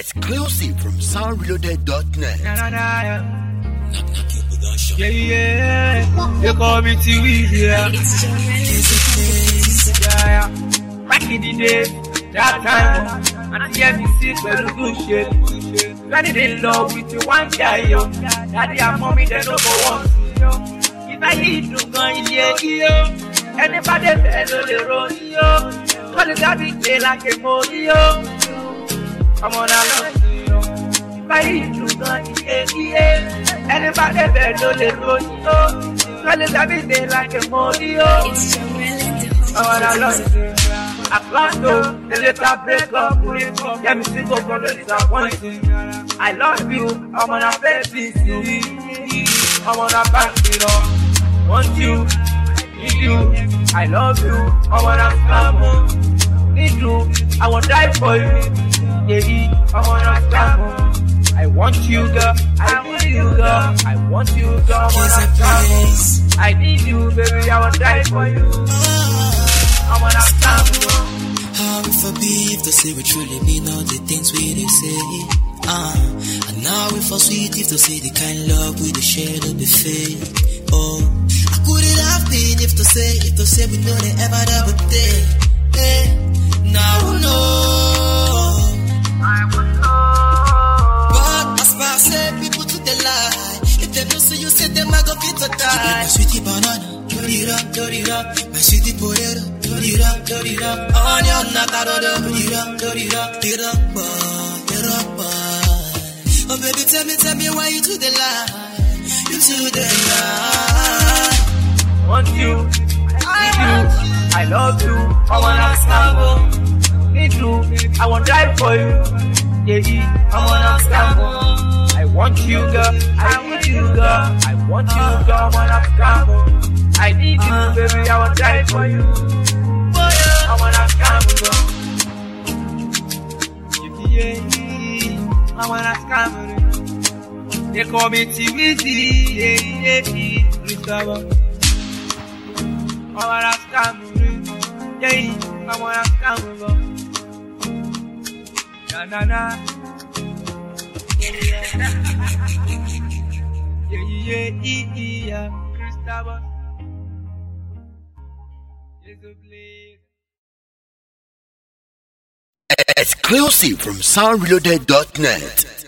Exclusive from soundreloaded.net. You call me TV, yeah. Back in the day, that time, and hear me sick, well, good shit. When it in love with you, one guy, yo. Daddy and mommy, they don't go on. If I need to go in here, yo. Anybody better the road, yo. Call it that big play like a movie, yo. Come on, I love you, yo. If I need to go in here, anybody better the road, yo. Call it that big play like a movie, yo. Come on, I love you. Atlanta, the later break up. Get me single from the disappointing. I love you, I'm on a baby. I'm on a back, you know. Want you, need you. I love you, I'm on a scam. Need you, I won't die for you. Yeah, I'm on a scam. I want you, girl. I need you, girl. I want you, girl. I'm on a scam. I need you, baby. I won't die for you. I'm on a scam. How we forbid to say we truly mean all the things we they say. And now we for sweet if to say the kind love we the share no be fake. Oh, I couldn't have been if to say we know they ever double day. Hey, now we know. I would know. But as far as say people to the lie, if they don't see you say them I go fit to die. My sweetie banana, do it up, my sweetie potato, do it up, on your nakado, do it up. Oh baby, tell me why you to the lie, you to the lie. Want you, need you, I love you, I wanna scramble. Need you, I won't die for you. Yeah, I wanna scramble. I want you, girl, I need you, girl. I want you, girl, I wanna scramble. I need you, baby, I won't die for you. I wanna scramble. Yeah, I wanna scramble. They call me TVZ, Gustavo. I wanna scramble. Yeah, I wanna scramble. Na. Yeah, Gustavo. Exclusive from soundreloaded.net.